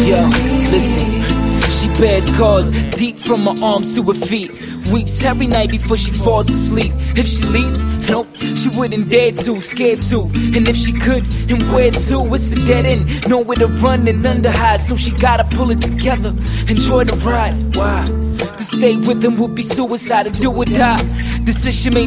Yo, listen, she bears scars deep from her arms to her feet. Weeps every night before she falls asleep. If she leaves, nope, she wouldn't dare to, scared to. And if she could, and where to? It's a dead end, nowhere to run and under hide. So she gotta pull it together, enjoy the ride. Why? To stay with him would be suicide, to do or die. Decision made